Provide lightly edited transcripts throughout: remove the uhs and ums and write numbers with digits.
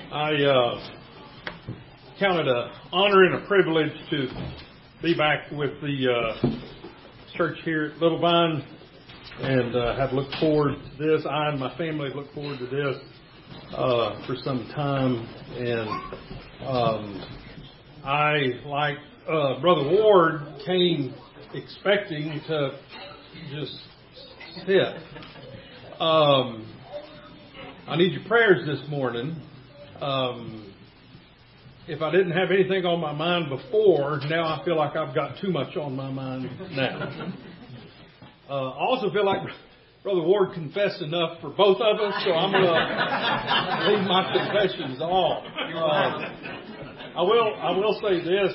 I count it an honor and a privilege to be back with the church here at Little Vine, and have looked forward to this. I and my family have looked forward to this for some time, and I, like Brother Ward, came expecting to just sit. I need your prayers this morning. If I didn't have anything on my mind before, now I feel like I've got too much on my mind now. I also feel like Brother Ward confessed enough for both of us, so I'm going to leave my confessions off. I will say this.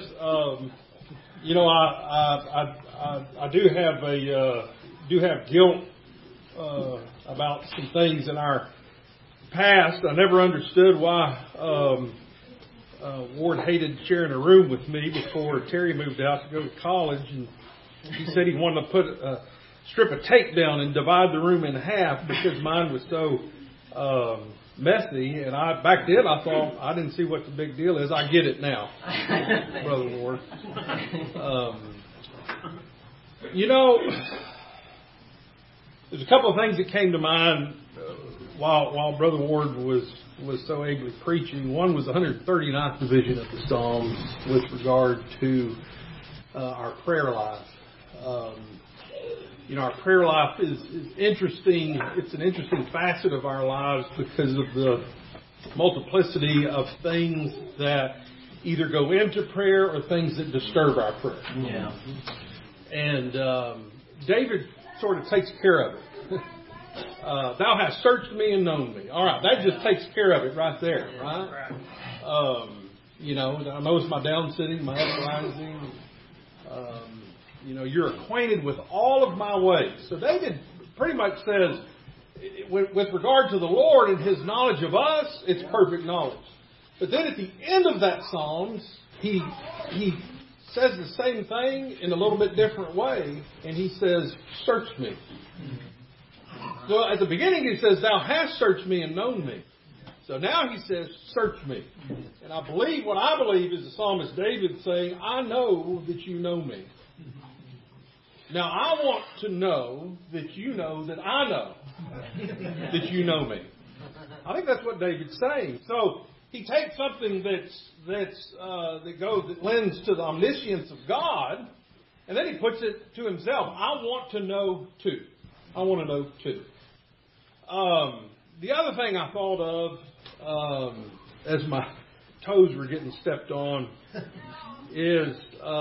I do have guilt about some things in our past. I never understood why Ward hated sharing a room with me before Terry moved out to go to college, and he said he wanted to put a strip of tape down and divide the room in half because mine was so messy. And back then I thought I didn't see what the big deal is. I get it now, Brother Ward. There's a couple of things that came to mind while Brother Ward was so ably preaching. One was the 139th division of the Psalms with regard to our prayer life. Our prayer life is interesting. It's an interesting facet of our lives because of the multiplicity of things that either go into prayer or things that disturb our prayer. Yeah. And David sort of takes care of it. Thou hast searched me and known me. All right, that just takes care of it right there, right? I notice my down sitting, my uprising. You're acquainted with all of my ways. So David pretty much says, with regard to the Lord and His knowledge of us, it's perfect knowledge. But then at the end of that Psalms, he says the same thing in a little bit different way, and he says, search me. So at the beginning he says, thou hast searched me and known me. So now he says, search me. And what I believe is the psalmist David saying, I know that you know me. Now I want to know that you know that I know that you know me. I think that's what David's saying. So he takes something that lends to the omniscience of God, and then he puts it to himself. I want to know too. I want to know too. The other thing I thought of as my toes were getting stepped on is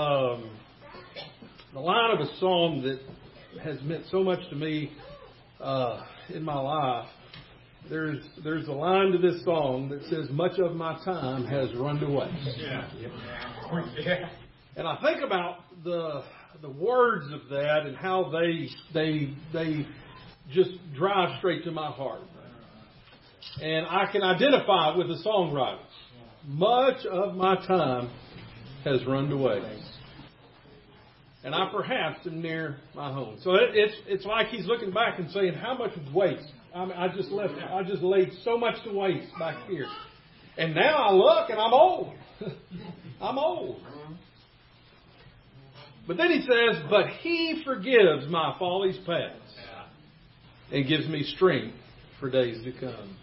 the line of a psalm that has meant so much to me in my life. There's a line to this song that says, much of my time has run to waste. Yeah. And I think about the words of that and how they just drive straight to my heart. And I can identify with the songwriters. Much of my time has run to waste. And I perhaps am near my home. So it's like he's looking back and saying, how much waste? I just laid so much to waste back here. And now I look and I'm old. I'm old. But then he says, but He forgives my follies past and gives me strength for days to come.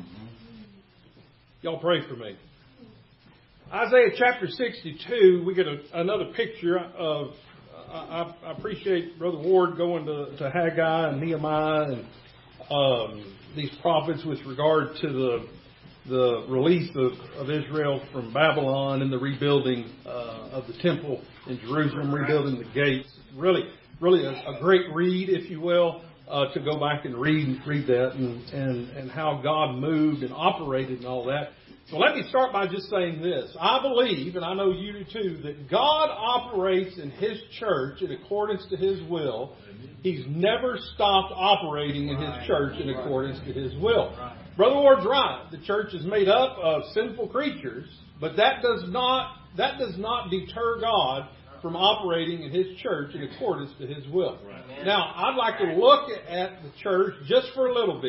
Y'all pray for me. Isaiah chapter 62, we get another picture of, I appreciate Brother Ward going to Haggai and Nehemiah and these prophets with regard to the release of Israel from Babylon and the rebuilding of the temple in Jerusalem, rebuilding the gates. Really a great read, if you will, to go back and read that and how God moved and operated and all that. So let me start by just saying this. I believe, and I know you do too, that God operates in His church in accordance to His will. He's never stopped operating in His church in accordance to His will. Brother Ward's right. The church is made up of sinful creatures, but that does not deter God from operating in His church in accordance to His will. Now, I'd like to look at the church just for a little bit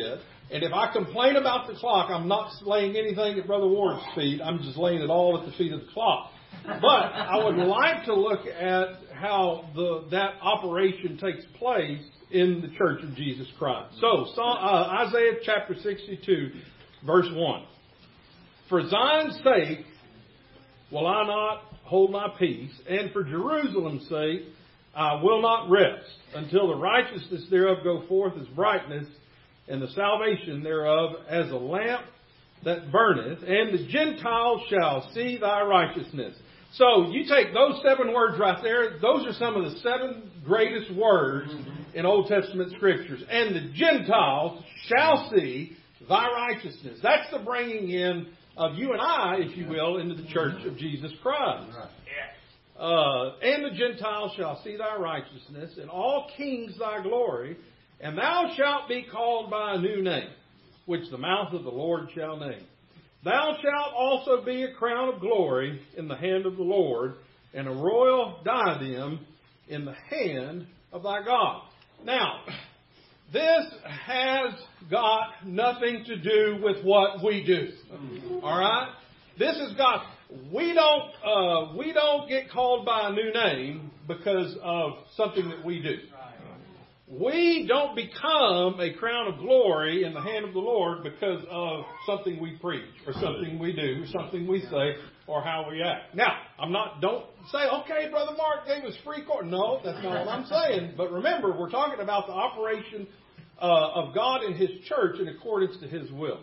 And if I complain about the clock, I'm not laying anything at Brother Ward's feet. I'm just laying it all at the feet of the clock. But I would like to look at how that operation takes place in the Church of Jesus Christ. So, Isaiah chapter 62, verse 1. For Zion's sake will I not hold my peace, and for Jerusalem's sake I will not rest, until the righteousness thereof go forth as brightness, and the salvation thereof as a lamp that burneth, and the Gentiles shall see thy righteousness. So you take those 7 words right there, those are some of the 7 greatest words in Old Testament Scriptures. And the Gentiles shall see thy righteousness. That's the bringing in of you and I, if you will, into the Church of Jesus Christ. And the Gentiles shall see thy righteousness, and all kings thy glory, and thou shalt be called by a new name, which the mouth of the Lord shall name. Thou shalt also be a crown of glory in the hand of the Lord, and a royal diadem in the hand of thy God. Now, this has got nothing to do with what we do. All right? This has got... We don't get called by a new name because of something that we do. We don't become a crown of glory in the hand of the Lord because of something we preach or something we do or something we say or how we act. Now, don't say, okay, Brother Mark gave us free course. No, that's not what I'm saying. But remember, we're talking about the operation of God in His church in accordance to His will.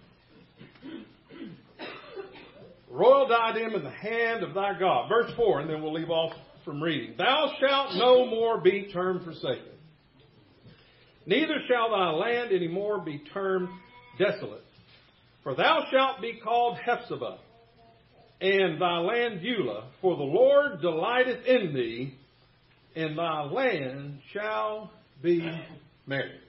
Royal diadem in the hand of thy God. Verse 4, and then we'll leave off from reading. Thou shalt no more be termed forsaken. Neither shall thy land any more be termed desolate. For thou shalt be called Hephzibah, and thy land Beulah. For the Lord delighteth in thee, and thy land shall be married.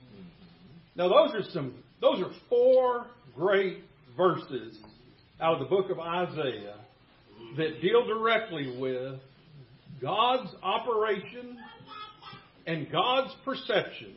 Now those are 4 great verses out of the book of Isaiah that deal directly with God's operation and God's perception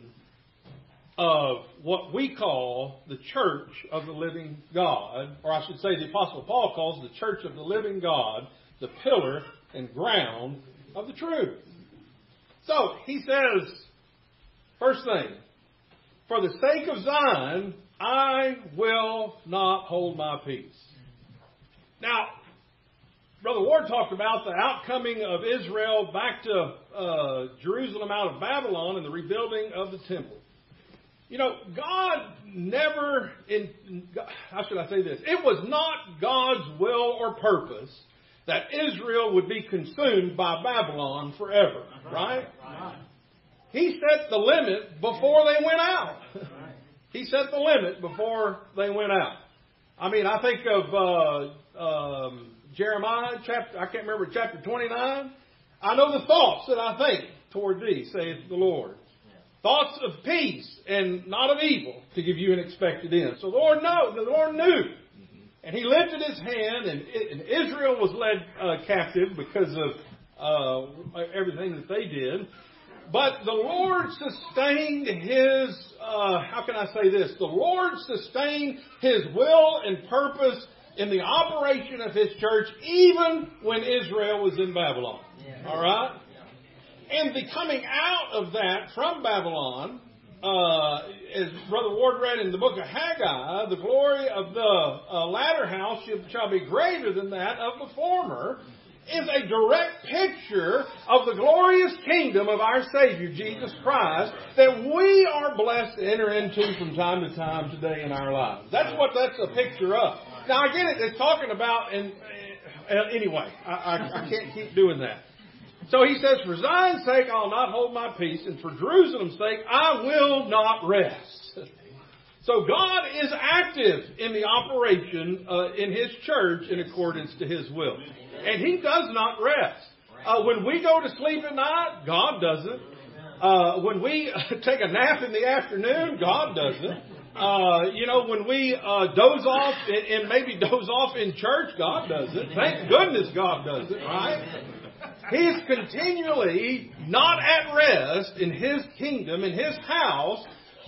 of what we call the church of the living God, or I should say the Apostle Paul calls the church of the living God, the pillar and ground of the truth. So, he says, first thing, for the sake of Zion, I will not hold my peace. Now, Brother Ward talked about the outcoming of Israel back to Jerusalem out of Babylon and the rebuilding of the temple. You know, God never, how should I say this? It was not God's will or purpose that Israel would be consumed by Babylon forever, right? He set the limit before they went out. He set the limit before they went out. I mean, I think of Jeremiah, I can't remember, chapter 29. I know the thoughts that I think toward thee, saith the Lord. Thoughts of peace and not of evil, to give you an expected end. So the Lord knew. And He lifted His hand, and Israel was led captive because of everything that they did. But the Lord sustained His, how can I say this? The Lord sustained His will and purpose in the operation of His church, even when Israel was in Babylon. Yeah. All right? Yeah. And the coming out of that from Babylon, as Brother Ward read in the book of Haggai, the glory of the latter house shall be greater than that of the former, is a direct picture of the glorious kingdom of our Savior, Jesus Christ, that we are blessed to enter into from time to time today in our lives. That's what that's a picture of. Now, I get it. It's talking about, anyway, I can't keep doing that. So he says, for Zion's sake, I'll not hold my peace, and for Jerusalem's sake, I will not rest. So God is active in the operation in His church in accordance to His will. And He does not rest. When we go to sleep at night, God doesn't. When we take a nap in the afternoon, God doesn't. When we doze off and maybe doze off in church, God does it. Thank goodness God does it, right? He's continually not at rest in His kingdom, in His house,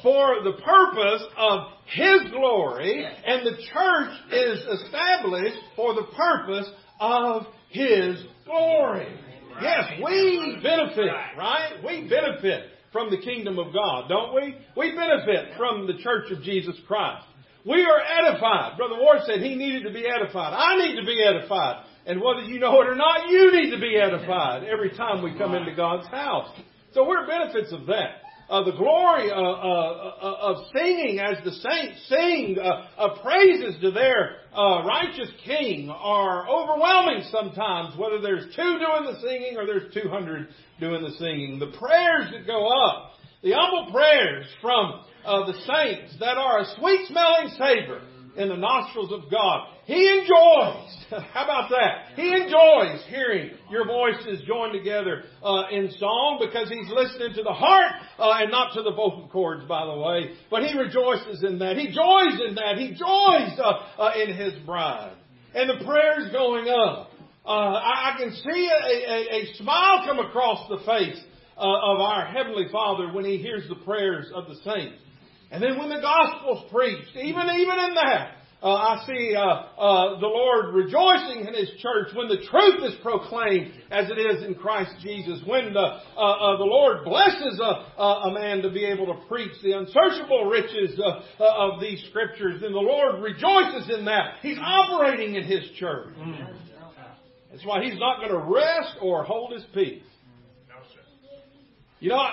for the purpose of His glory, and the church is established for the purpose of His glory. Yes, we benefit, right? We benefit from the kingdom of God, don't we? We benefit from the church of Jesus Christ. We are edified. Brother Ward said he needed to be edified. I need to be edified. And whether you know it or not, you need to be edified every time we come into God's house. So we're benefits of that. The glory of singing as the saints sing praises to their righteous King are overwhelming sometimes, whether there's 2 doing the singing or there's 200 doing the singing. The prayers that go up, the humble prayers from the saints that are a sweet-smelling savor in the nostrils of God. He enjoys, how about that? He enjoys hearing your voices joined together in song because He's listening to the heart and not to the vocal cords, by the way. But He rejoices in that. He joys in that. He joys in His bride. And the prayers going up. I can see a smile come across the face of our Heavenly Father when He hears the prayers of the saints. And then when the gospel's preached, even in that, I see the Lord rejoicing in His church when the truth is proclaimed as it is in Christ Jesus. When the Lord blesses a man to be able to preach the unsearchable riches of these Scriptures, then the Lord rejoices in that. He's operating in His church. That's why He's not going to rest or hold His peace. You know,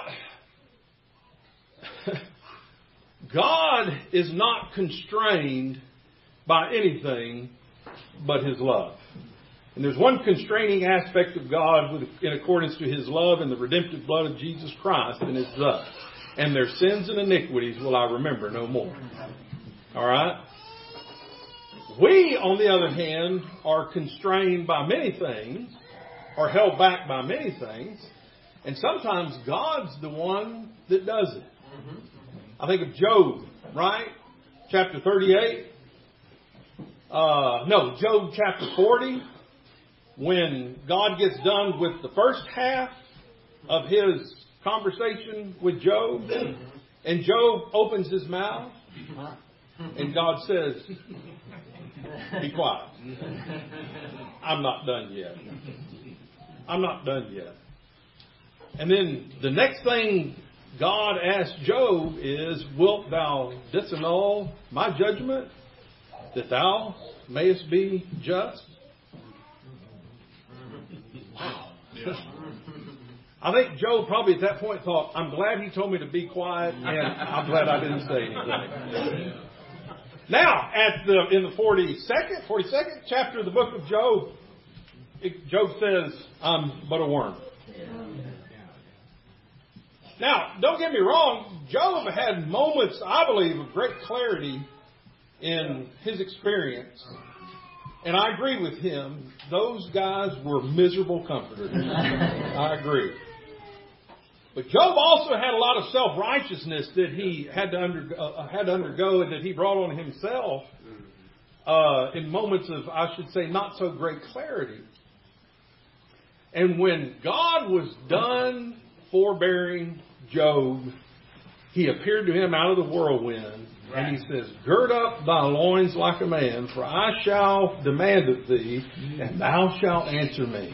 God is not constrained by anything but His love. And there's one constraining aspect of God in accordance to His love and the redemptive blood of Jesus Christ, and it's thus: and their sins and iniquities will I remember no more. All right? We, on the other hand, are constrained by many things, or held back by many things, and sometimes God's the one that does it. I think of Job, right? Chapter 38. Job chapter 40. When God gets done with the first half of His conversation with Job, and Job opens his mouth, and God says, "Be quiet. I'm not done yet. I'm not done yet." And then the next thing God asked Job is, "Wilt thou disannul my judgment, that thou mayest be just?" Wow. I think Job probably at that point thought, "I'm glad he told me to be quiet, and I'm glad I didn't say anything." Now, in the 42nd chapter of the book of Job, Job says, "I'm but a worm." Now, don't get me wrong, Job had moments, I believe, of great clarity in his experience. And I agree with him. Those guys were miserable comforters. I agree. But Job also had a lot of self-righteousness that he had to undergo and that he brought on himself in moments of, I should say, not so great clarity. And when God was done forbearing Job, He appeared to him out of the whirlwind, and He says, "Gird up thy loins like a man, for I shall demand of thee, and thou shalt answer me."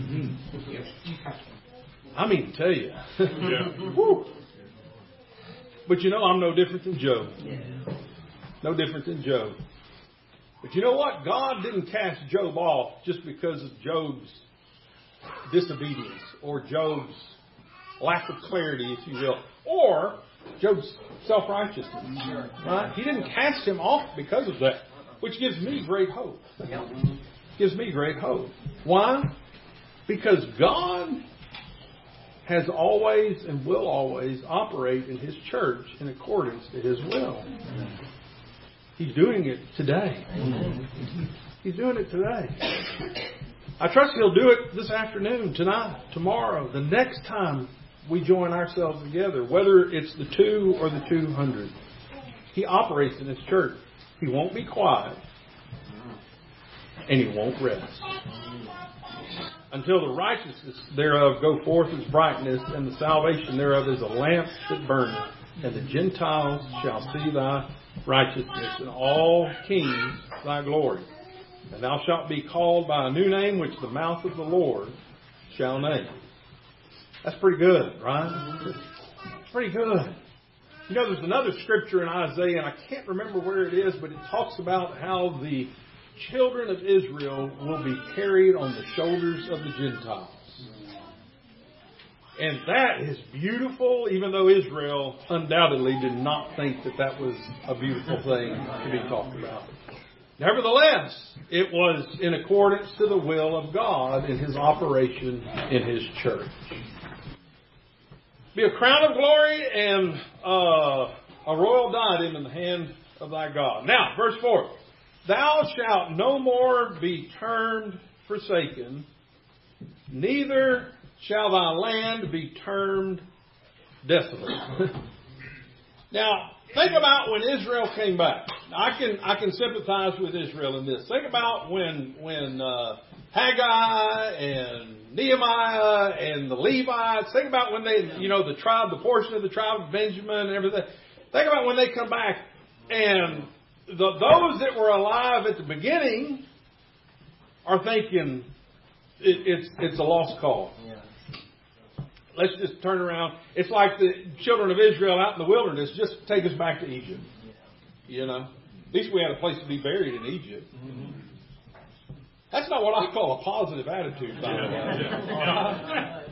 I mean to tell you. Woo. But you know, I'm no different than Job. No different than Job. But you know what? God didn't cast Job off just because of Job's disobedience or Job's lack of clarity, if you will, or Job's self-righteousness. Right? He didn't cast him off because of that, which gives me great hope. Gives me great hope. Why? Because God has always and will always operate in His church in accordance to His will. He's doing it today. He's doing it today. I trust He'll do it this afternoon, tonight, tomorrow, the next time we join ourselves together, whether it's the 2 or the 200. He operates in His church. He won't be quiet, and He won't rest until the righteousness thereof go forth as brightness, and the salvation thereof is a lamp that burneth and the Gentiles shall see thy righteousness, and all kings thy glory. And thou shalt be called by a new name which the mouth of the Lord shall name. That's pretty good, right? It's pretty good. You know, there's another scripture in Isaiah, and I can't remember where it is, but it talks about how the children of Israel will be carried on the shoulders of the Gentiles. And that is beautiful, even though Israel undoubtedly did not think that that was a beautiful thing to be talked about. Nevertheless, it was in accordance to the will of God in His operation in His church. Be a crown of glory and a royal diadem in the hand of thy God. Now, verse 4. Thou shalt no more be termed forsaken, neither shall thy land be termed desolate. Now, think about when Israel came back. I can sympathize with Israel in this. Think about when Haggai and Nehemiah and the Levites. Think about when they, the portion of the tribe of Benjamin and everything. Think about when they come back, and those that were alive at the beginning are thinking it's a lost cause. Yeah. Let's just turn around. It's like the children of Israel out in the wilderness. Just take us back to Egypt. Yeah. At least we had a place to be buried in Egypt. Mm-hmm. That's not what I call a positive attitude, by the way.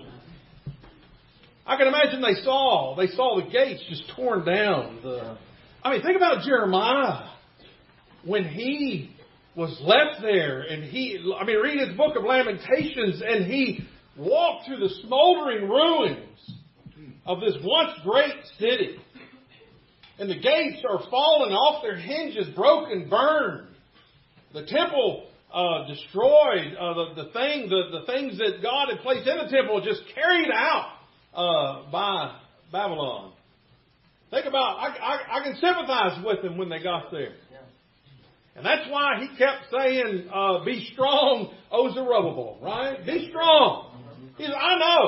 I can imagine they saw the gates just torn down. Think about Jeremiah when he was left there, and read his book of Lamentations, and he walked through the smoldering ruins of this once great city. And the gates are falling off their hinges, broken, burned. The temple destroyed. The things that God had placed in the temple just carried out by Babylon. Think about, I can sympathize with them when they got there. And that's why he kept saying, be strong, O Zerubbabel, right? Be strong. He said,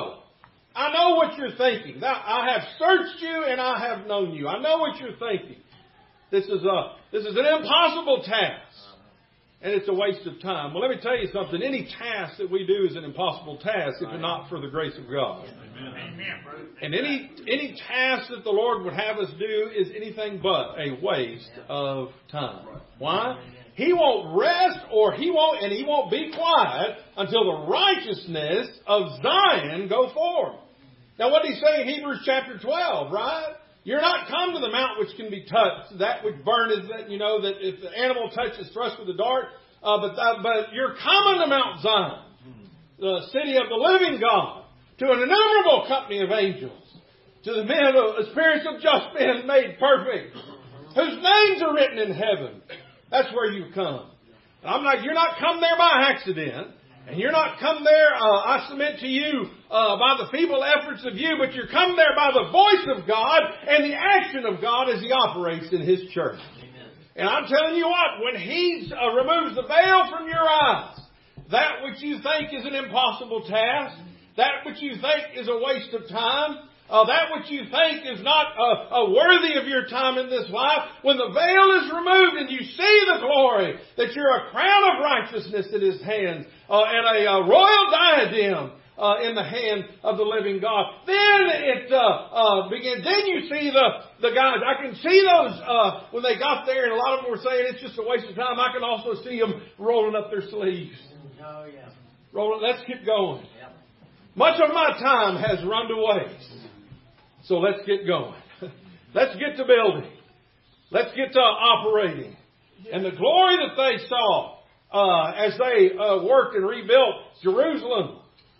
I know what you're thinking. I have searched you and I have known you. I know what you're thinking. This is an impossible task. And it's a waste of time. Well, let me tell you something. Any task that we do is an impossible task if not for the grace of God. Amen. And any task that the Lord would have us do is anything but a waste of time. Why? He won't rest he won't be quiet until the righteousness of Zion go forth. Now what did he say in Hebrews chapter 12, right? You're not come to the mount which can be touched. That which burneth, that if the animal touches thrust with the dart. But you're coming to Mount Zion, the city of the living God, to an innumerable company of angels, to the men of spirits of just men made perfect, whose names are written in heaven. That's where you've come. And you're not come there by accident. And you're not come there, I submit to you, by the feeble efforts of you, but you're come there by the voice of God and the action of God as He operates in His church. Amen. And I'm telling you what, when He removes the veil from your eyes, that which you think is an impossible task, that which you think is a waste of time, that which you think is not worthy of your time in this life, when the veil is removed and you see the glory, that you're a crown of righteousness in His hand, and a royal diadem in the hand of the living God. Then it begins. Then you see the guys. I can see those when they got there, and a lot of them were saying it's just a waste of time. I can also see them rolling up their sleeves. Oh yeah. Let's keep going. Yeah. Much of my time has run to waste. So let's get going. Let's get to building. Let's get to operating. And the glory that they saw as they worked and rebuilt Jerusalem.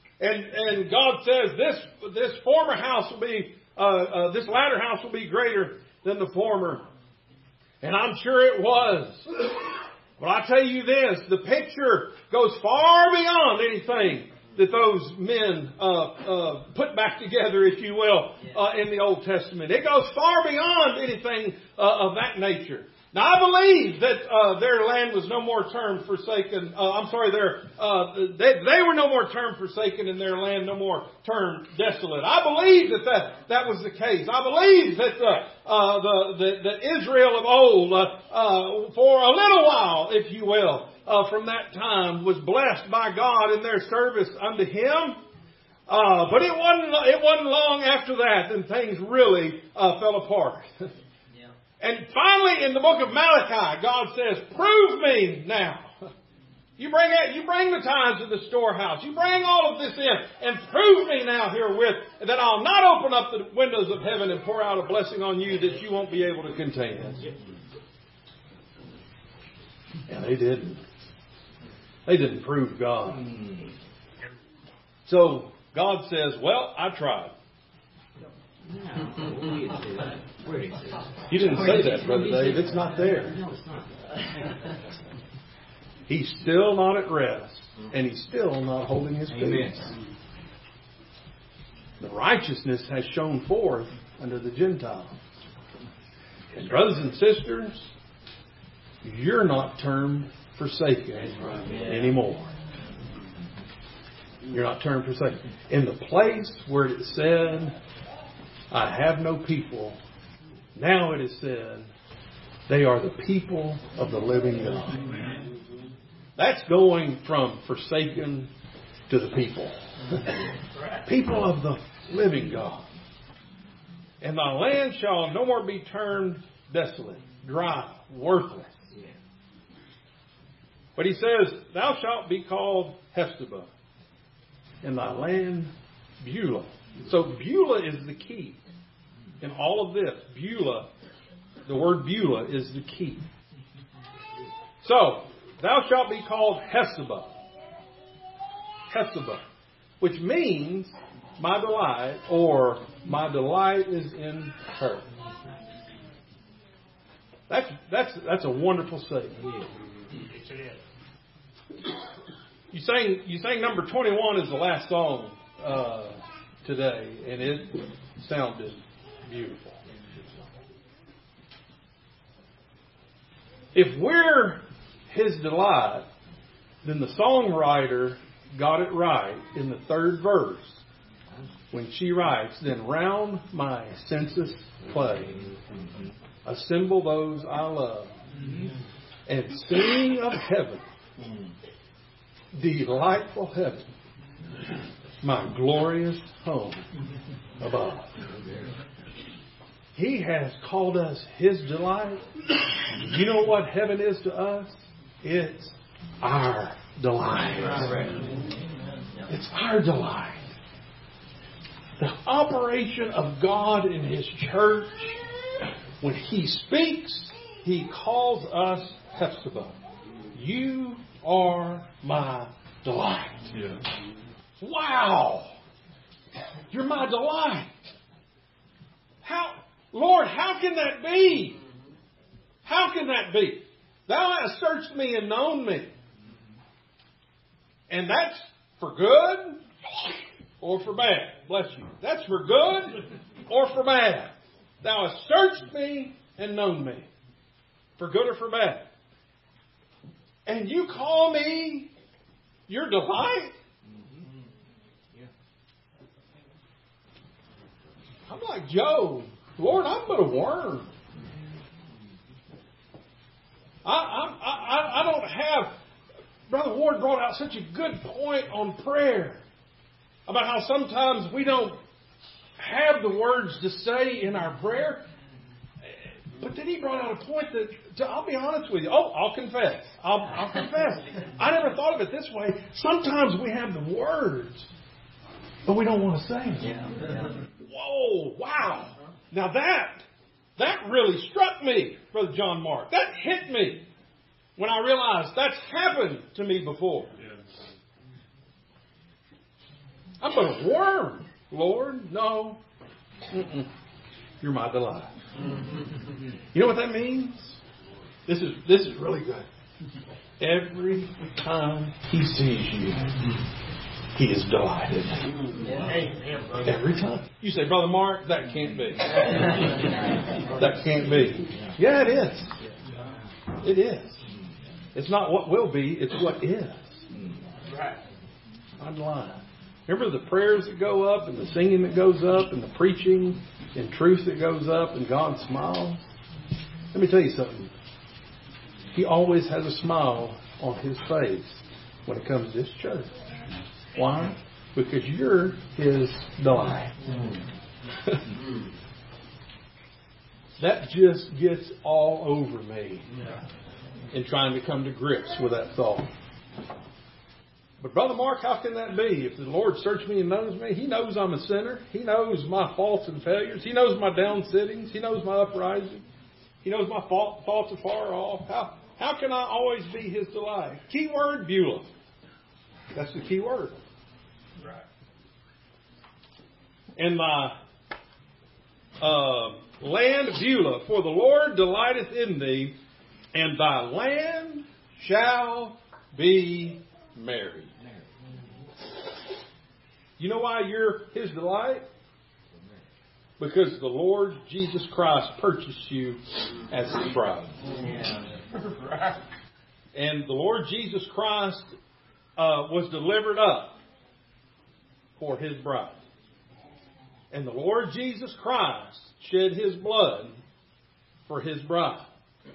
And God says this former house will be, this latter house will be greater than the former. And I'm sure it was. But I tell you this, the picture goes far beyond anything that those men put back together, if you will, in the Old Testament. It goes far beyond anything of that nature. Now, I believe that their land was no more term forsaken. They were no more term forsaken, and their land no more term desolate. I believe that was the case. I believe that that Israel of old, for a little while, if you will, from that time, was blessed by God in their service unto Him. But it wasn't long after that, and things really fell apart. And finally, in the book of Malachi, God says, "Prove me now. You bring the tithes of the storehouse. You bring all of this in, and prove me now herewith that I'll not open up the windows of heaven and pour out a blessing on you that you won't be able to contain." And they didn't. They didn't prove God. So God says, "Well, I tried." You didn't say that, Brother Dave. It's not there. He's still not at rest, and he's still not holding his peace. The righteousness has shone forth under the Gentiles. And brothers and sisters, you're not termed forsaken anymore. You're not termed forsaken. In the place where it said, "I have no people," now it is said, they are the people of the living God. That's going from forsaken to the people. People of the living God. "And thy land shall no more be termed desolate, dry, worthless." But he says, "Thou shalt be called Hephzibah, and thy land Beulah." So Beulah is the key. In all of this, Beulah, the word Beulah is the key. So, "Thou shalt be called Hephzibah." Hephzibah, which means my delight, or my delight is in her. That's a wonderful statement. You sang number 21 as the last song today, and it sounded beautiful. If we're His delight, then the songwriter got it right in the third verse when she writes, "Then round my senses play, assemble those I love, and sing of heaven, delightful heaven, my glorious home above." He has called us His delight. You know what heaven is to us? It's our delight. It's our delight. The operation of God in His church, when He speaks, He calls us Hephzibah. You are my delight. Yeah. Wow! You're my delight. Lord, how can that be? How can that be? Thou hast searched me and known me. And that's for good or for bad. Bless you. That's for good or for bad. Thou hast searched me and known me. For good or for bad. And you call me your delight? I'm like Job. Lord, I'm but a worm. I don't have... Brother Ward brought out such a good point on prayer. About how sometimes we don't have the words to say in our prayer. But then he brought out a point that, I'll be honest with you. I'll confess. I'll confess. I never thought of it this way. Sometimes we have the words, but we don't want to say them. Yeah. Whoa, wow. Now that really struck me, Brother John Mark. That hit me when I realized that's happened to me before. I'm but a worm, Lord. No. You're my delight. You know what that means? This is really good. Every time He sees you, He is delighted. Every time. You say, Brother Mark, that can't be. That can't be. Yeah, it is. It is. It's not what will be, it's what is. Right. Not lying. Remember the prayers that go up and the singing that goes up and the preaching and truth that goes up and God smiles? Let me tell you something. He always has a smile on His face when it comes to this church. Why? Because you're His delight. That just gets all over me in trying to come to grips with that thought. But Brother Mark, how can that be? If the Lord searched me and knows me, He knows I'm a sinner. He knows my faults and failures. He knows my down sittings. He knows my uprising. He knows my faults are far off. How can I always be His delight? Key word, Beulah. That's the key word. Right. And my land, Beulah, for the Lord delighteth in thee, and thy land shall be married. You know why you're His delight? Because the Lord Jesus Christ purchased you as His bride. Yeah. And the Lord Jesus Christ was delivered up for His bride. And the Lord Jesus Christ shed His blood for His bride.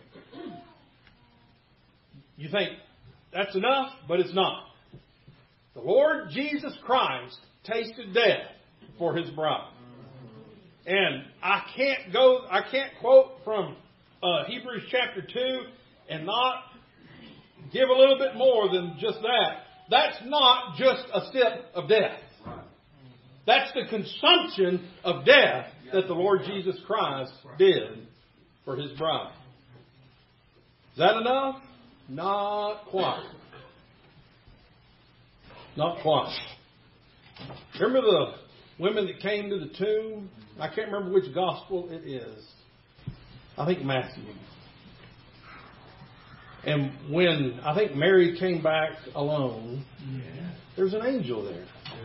You think that's enough, but it's not. The Lord Jesus Christ tasted death for His bride. And I can't quote from Hebrews chapter 2 and not give a little bit more than just that. That's not just a sip of death. That's the consumption of death that the Lord Jesus Christ did for His bride. Is that enough? Not quite. Not quite. Remember the women that came to the tomb? I can't remember which gospel it is. I think Matthew. And when I think Mary came back alone, there's an angel there.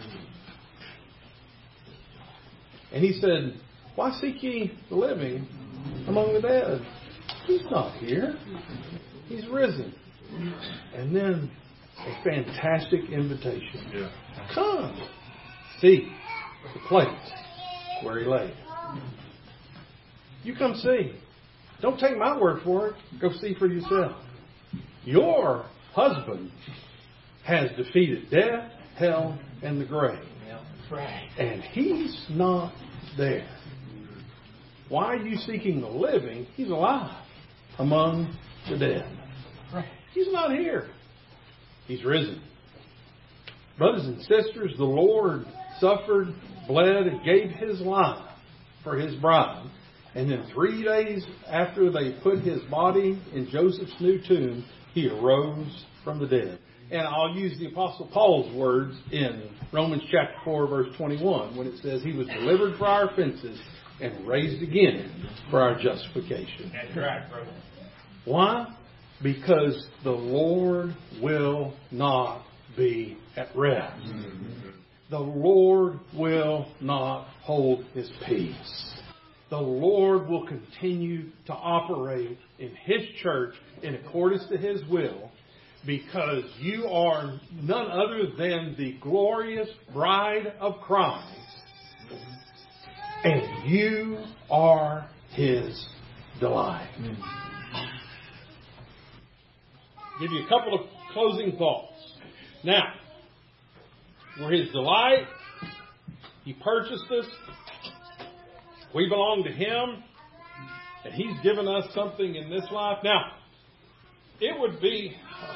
And he said, why seek ye the living among the dead? He's not here. He's risen. And then a fantastic invitation. Yeah. Come, see the place where He lay. You come see. Don't take my word for it. Go see for yourself. Your husband has defeated death, hell, and the grave. Right. And He's not there. Why are you seeking the living? He's alive among the dead. Right. He's not here. He's risen. Brothers and sisters, the Lord suffered, bled, and gave His life for His bride. And then 3 days after they put His body in Joseph's new tomb, He arose from the dead. And I'll use the Apostle Paul's words in Romans chapter 4, verse 21, when it says He was delivered for our offenses and raised again for our justification. That's right, brother. Why? Because the Lord will not be at rest. The Lord will not hold His peace. The Lord will continue to operate in His church in accordance to His will, because you are none other than the glorious bride of Christ, and you are His delight. Give you a couple of closing thoughts. Now, we're His delight. He purchased us. We belong to Him. And He's given us something in this life. Now, it would be...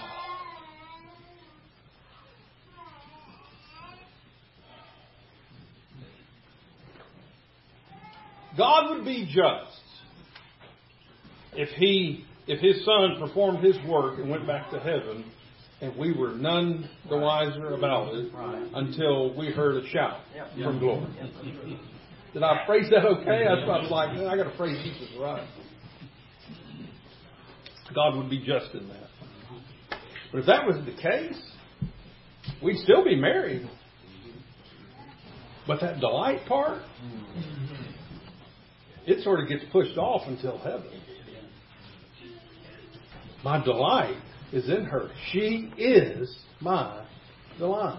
God would be just if His Son performed His work and went back to heaven, and we were none the wiser about it until we heard a shout from glory. Did I phrase that okay? That's what I was like, I got to phrase Jesus right. God would be just in that. But if that was the case, we'd still be married. But that delight part, it sort of gets pushed off until heaven. My delight is in her. She is my delight.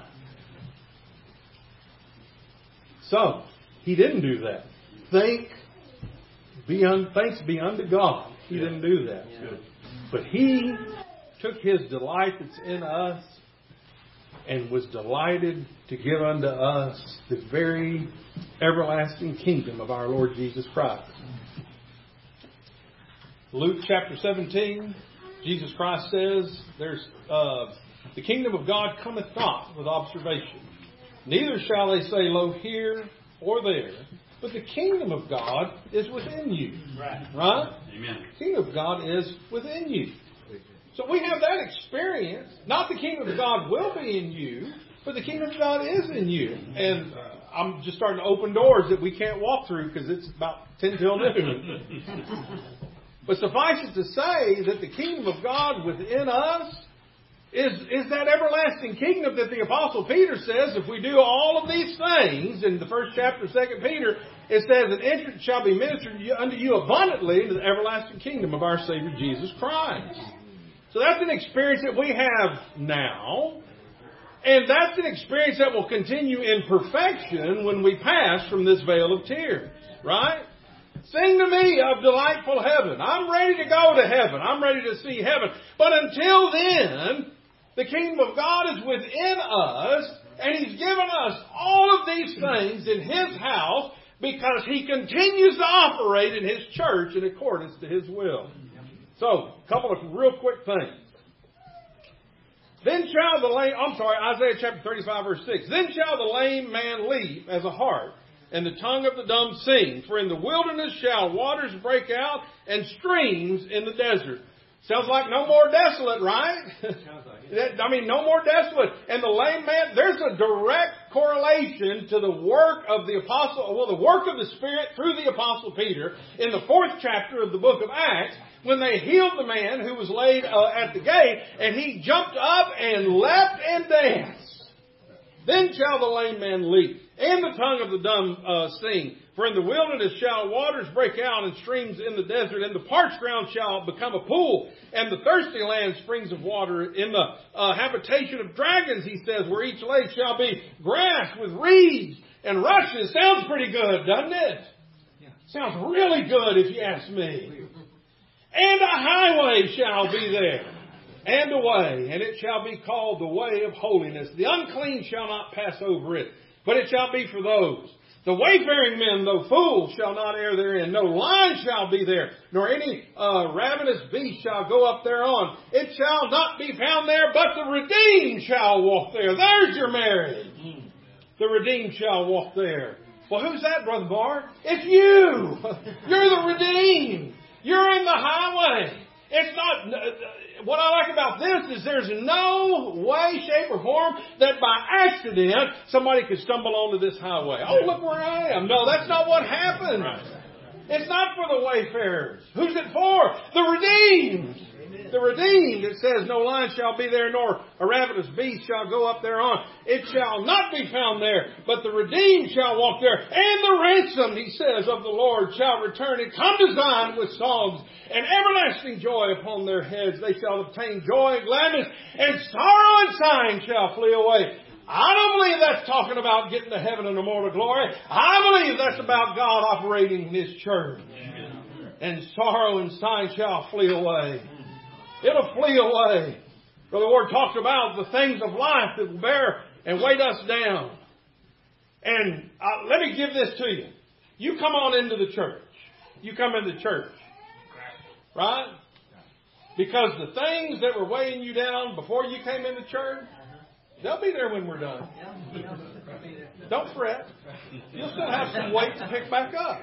So, he didn't do that. Thanks be unto God. He didn't do that. But he took his delight that's in us and was delighted to give unto us the very everlasting kingdom of our Lord Jesus Christ. Luke chapter 17, Jesus Christ says, "There's the kingdom of God cometh not with observation. Neither shall they say, Lo here or there. But the kingdom of God is within you." Right? Amen. The kingdom of God is within you. So we have that experience. Not the kingdom of God will be in you, but the kingdom of God is in you. And I'm just starting to open doors that we can't walk through because it's about 10 till noon. But suffice it to say that the kingdom of God within us is that everlasting kingdom that the Apostle Peter says, if we do all of these things, in the first chapter of 2 Peter, it says that entrance shall be ministered unto you abundantly into the everlasting kingdom of our Savior Jesus Christ. So that's an experience that we have now. And that's an experience that will continue in perfection when we pass from this veil of tears. Right? Sing to me of delightful heaven. I'm ready to go to heaven. I'm ready to see heaven. But until then, the kingdom of God is within us, and He's given us all of these things in His house because He continues to operate in His church in accordance to His will. So, a couple of real quick things. Isaiah chapter 35, verse 6. Then shall the lame man leap as a hart, and the tongue of the dumb sing. For in the wilderness shall waters break out, and streams in the desert. Sounds like no more desolate, right? No more desolate. And the lame man, there's a direct correlation to the work of the the work of the Spirit through the Apostle Peter in the 4th chapter of the book of Acts, when they healed the man who was laid at the gate, and he jumped up and leapt and danced. Then shall the lame man leap, and the tongue of the dumb sing. For in the wilderness shall waters break out, and streams in the desert, and the parched ground shall become a pool, and the thirsty land springs of water. In the habitation of dragons, he says, where each lake shall be grass with reeds and rushes. Sounds pretty good, doesn't it? Sounds really good if you ask me. And a highway shall be there, and a way, and it shall be called the way of holiness. The unclean shall not pass over it, but it shall be for those. The wayfaring men, though fools, shall not err therein. No lion shall be there, nor any ravenous beast shall go up thereon. It shall not be found there, but the redeemed shall walk there. There's your marriage. The redeemed shall walk there. Well, who's that, Brother Bart? It's you. You're the redeemed. You're in the highway. It's not. What I like about this is there's no way, shape, or form that by accident somebody could stumble onto this highway. Oh, look where I am. No, that's not what happened. It's not for the wayfarers. Who's it for? The redeemed. The redeemed. It says, no lion shall be there, nor a ravenous beast shall go up thereon. It shall not be found there, but the redeemed shall walk there. And the ransomed, he says, of the Lord shall return and come to Zion with songs and everlasting joy upon their heads. They shall obtain joy and gladness, and sorrow and sighing shall flee away. I don't believe that's talking about getting to heaven and immortal glory. I believe that's about God operating in His church. And sorrow and sighing shall flee away. It'll flee away. Brother Ward talked about the things of life that will bear and weight us down. And let me give this to you. You come on into the church. You come into church. Right? Because the things that were weighing you down before you came into church, they'll be there when we're done. Don't fret. You'll still have some weight to pick back up.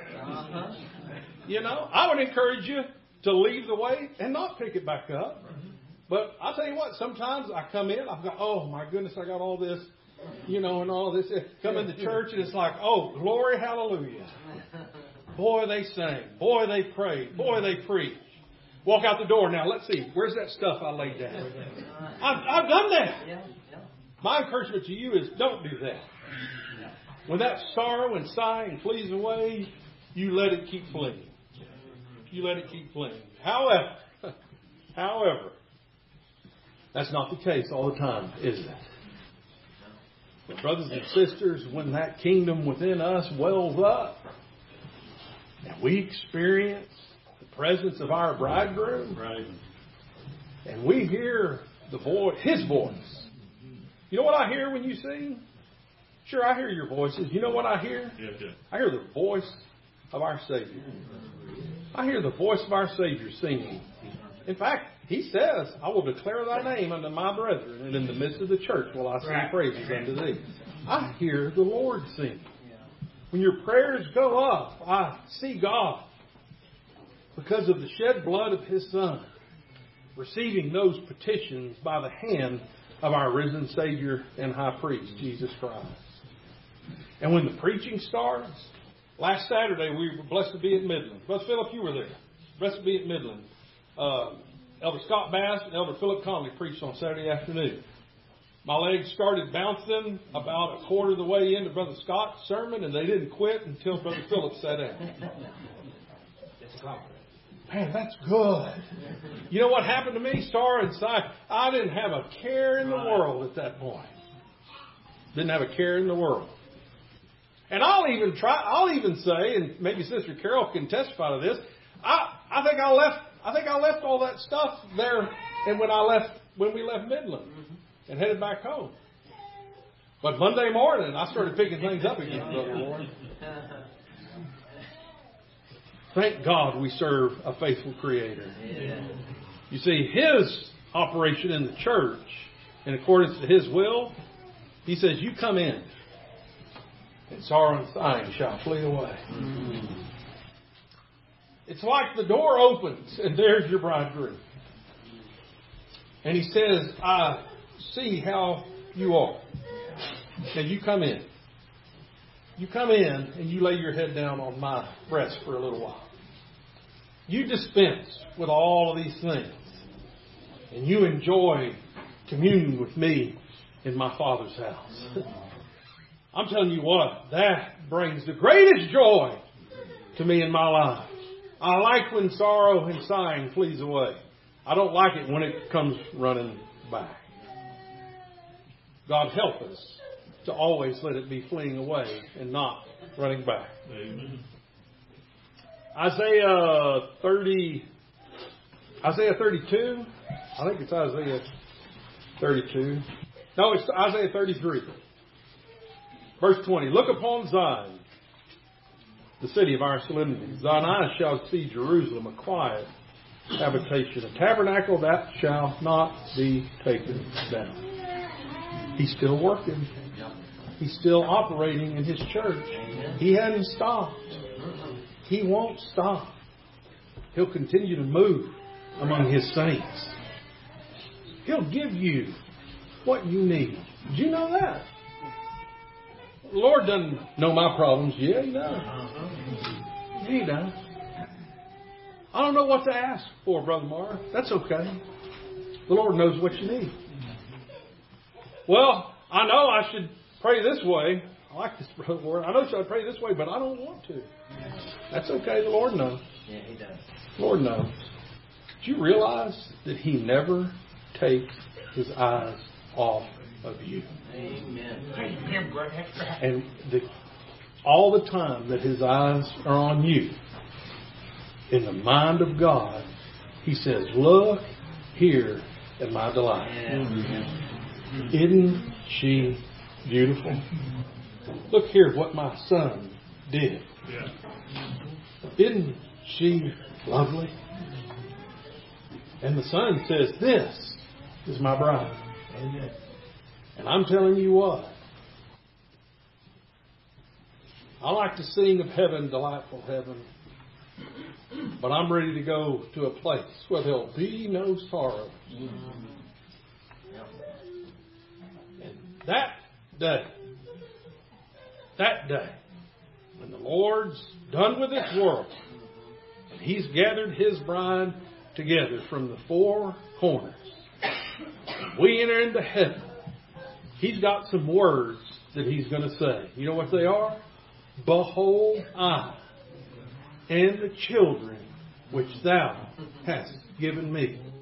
I would encourage you to leave the weight and not pick it back up. But I'll tell you what, sometimes I come in, I've got, oh my goodness, I got all this, and all this. Come into church and it's like, oh, glory, hallelujah. Boy, they sang. Boy, they prayed. Boy, they preached. Walk out the door. Now, let's see. Where's that stuff I laid down? I've done that. My encouragement to you is don't do that. When that sorrow and sighing flees away, you let it keep fleeing. You let it keep fleeing. However, However, that's not the case all the time, is it? But brothers and sisters, when that kingdom within us wells up and we experience the presence of our bridegroom, Right. and we hear His voice. You know what I hear when you sing? Sure, I hear your voices. You know what I hear? Yeah. I hear the voice of our Savior. I hear the voice of our Savior singing. In fact, He says, I will declare thy name unto my brethren, and in the midst of the church will I sing praises unto thee. I hear the Lord sing. When your prayers go up, I see God, because of the shed blood of His Son, receiving those petitions by the hand of our risen Savior and High Priest, Jesus Christ. And when the preaching starts, last Saturday we were blessed to be at Midland. Brother Philip, you were there. Blessed to be at Midland. Elder Scott Bass and Elder Philip Conley preached on Saturday afternoon. My legs started bouncing about a quarter of the way into Brother Scott's sermon, and they didn't quit until Brother Philip sat down. Man, that's good. You know what happened to me, Star inside? I didn't have a care in the world at that point. Didn't have a care in the world. And I'll even say, and maybe Sister Carol can testify to this, I think I left all that stuff there, and when we left Midland and headed back home. But Monday morning, I started picking things up again, Brother Lord. Thank God we serve a faithful Creator. You see, His operation in the church, in accordance to His will, He says, you come in, and sorrow and sighing shall flee away. It's like the door opens, and there's your bridegroom. And He says, I see how you are. Now you come in. You come in and you lay your head down on my breast for a little while. You dispense with all of these things. And you enjoy communion with me in my Father's house. I'm telling you what, that brings the greatest joy to me in my life. I like when sorrow and sighing flees away. I don't like it when it comes running back. God help us to always let it be fleeing away and not running back. Amen. Isaiah 32. I think it's Isaiah 32. No, it's Isaiah 33. Verse 20. Look upon Zion, the city of our solemnity. Thine eyes shall see Jerusalem, a quiet habitation, a tabernacle that shall not be taken down. He's still working. He's still operating in His church. He hasn't stopped. He won't stop. He'll continue to move among His saints. He'll give you what you need. Did you know that? The Lord doesn't know my problems. Yeah, He does. Yeah, He does. I don't know what to ask for, Brother Mark. That's okay. The Lord knows what you need. Well, I know I should pray this way. I like this, Brother Lord. I know I should pray this way, but I don't want to. That's okay. The Lord knows. Yeah, He does. The Lord knows. Do you realize that He never takes His eyes off of you? Amen. Amen, brother. And all the time that His eyes are on you, in the mind of God, He says, look here at my delight. Yeah. Isn't she beautiful? Look here what my son did. Yeah. Isn't she lovely? And the son says, this is my bride. Amen. And I'm telling you what, I like to sing of heaven, delightful heaven, but I'm ready to go to a place where there'll be no sorrow. And that day, when the Lord's done with this world, and He's gathered His bride together from the four corners, and we enter into heaven, He's got some words that He's going to say. You know what they are? Behold, I and the children which Thou hast given me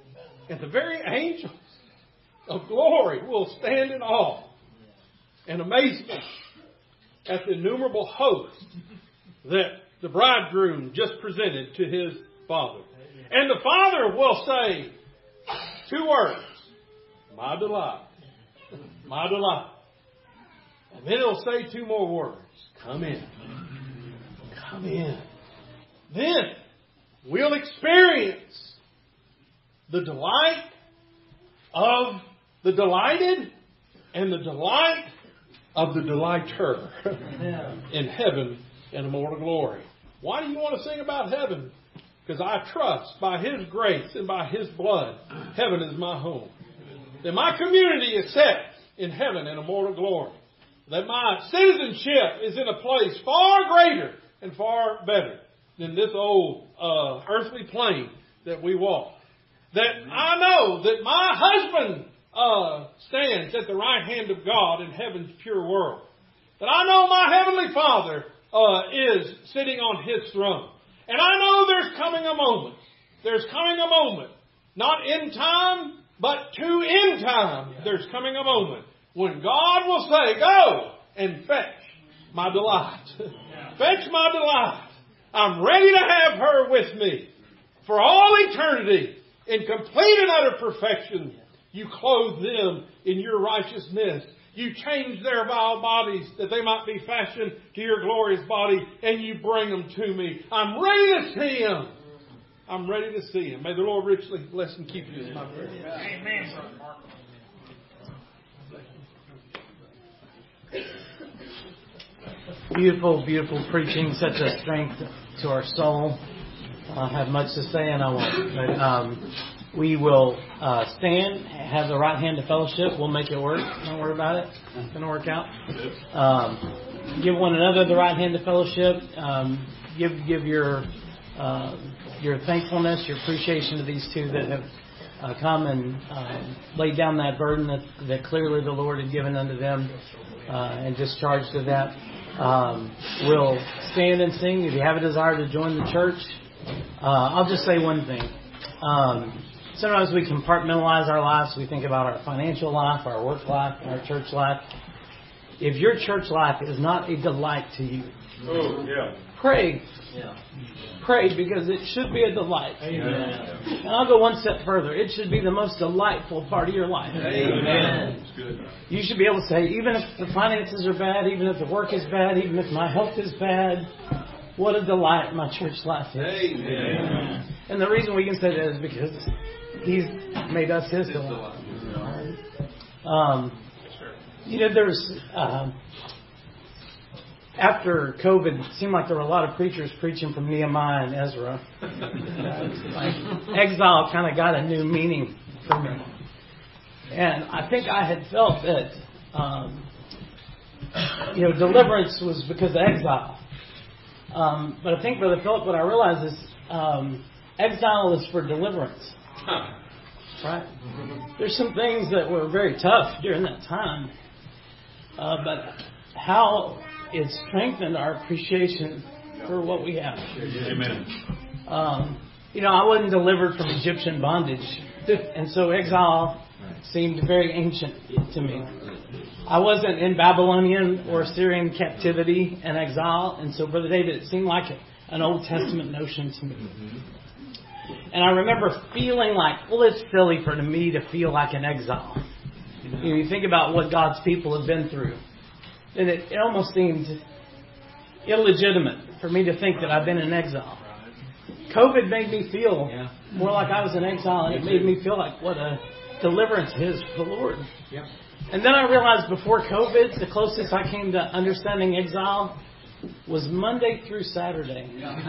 And the very angels of glory will stand in awe and amazement at the innumerable host that the bridegroom just presented to his Father. And the Father will say 2 words, my delight, my delight. And then it'll say 2 more words, come in, come in. Then we'll experience the delight of the delighted and the delight of the delighter in heaven and immortal glory. Why do you want to sing about heaven? Because I trust by His grace and by His blood, heaven is my home. That my community is set in heaven and immortal glory. That my citizenship is in a place far greater and far better than this old earthly plane that we walk. That I know that my husband stands at the right hand of God in heaven's pure world. That I know my heavenly Father is sitting on His throne. And I know there's coming a moment. There's coming a moment. Not in time, but to end time. There's coming a moment when God will say, go and fetch my delight. Fetch my delight. I'm ready to have her with me for all eternity in complete and utter perfection. You clothe them in your righteousness. You change their vile bodies that they might be fashioned to your glorious body, and you bring them to me. I'm ready to see Him. I'm ready to see Him. May the Lord richly bless and keep you, is my prayer. Amen, Brother Mark. Beautiful, beautiful preaching, such a strength to our soul. I have much to say and I won't. But we will stand, have the right hand of fellowship. We'll make it work. Don't worry about it. It's going to work out. Give one another the right hand of fellowship. Give your thankfulness, your appreciation to these two that have come and laid down that burden that clearly the Lord had given unto them and discharged of that. We'll stand and sing. If you have a desire to join the church, I'll just say one thing. Sometimes we compartmentalize our lives. We think about our financial life, our work life, and our church life. If your church life is not a delight to you, pray. Pray, because it should be a delight. Amen. And I'll go one step further. It should be the most delightful part of your life. Amen. You should be able to say, even if the finances are bad, even if the work is bad, even if my health is bad, what a delight my church life is. Amen. And the reason we can say that is because He's made us His delight. There's after COVID, it seemed like there were a lot of preachers preaching from Nehemiah and Ezra. Like exile kind of got a new meaning for me. And I think I had felt that, deliverance was because of exile. But I think, Brother Philip, what I realized is exile is for deliverance. Right? There's some things that were very tough during that time. But how it strengthened our appreciation for what we have. Amen. I wasn't delivered from Egyptian bondage. And so exile seemed very ancient to me. I wasn't in Babylonian or Assyrian captivity and exile. And so, Brother David, it seemed like an Old Testament notion to me. And I remember feeling like, well, it's silly for me to feel like an exile. You think about what God's people have been through. And it almost seemed illegitimate for me to think that I've been in exile. COVID made me feel more like I was in exile, and it made me feel like what a deliverance is for the Lord. Yeah. And then I realized before COVID, the closest I came to understanding exile was Monday through Saturday.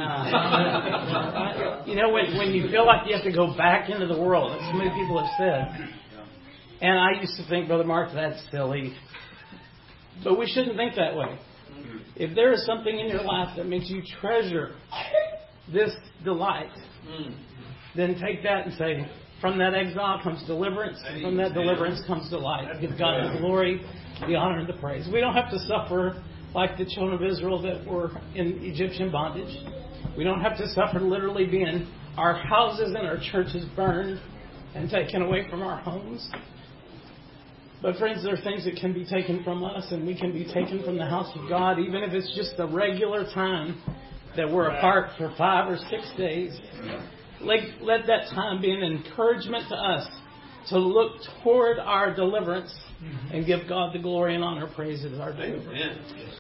When you feel like you have to go back into the world, as so many people have said. And I used to think, Brother Mark, that's silly. But we shouldn't think that way. If there is something in your life that makes you treasure this delight, then take that and say, from that exile comes deliverance, and from that deliverance comes delight. Give God the glory, the honor, and the praise. We don't have to suffer like the children of Israel that were in Egyptian bondage. We don't have to suffer literally being our houses and our churches burned and taken away from our homes. But friends, there are things that can be taken from us, and we can be taken from the house of God, even if it's just the regular time that we're apart for 5 or 6 days. Let that time be an encouragement to us to look toward our deliverance and give God the glory and honor, praise as our due.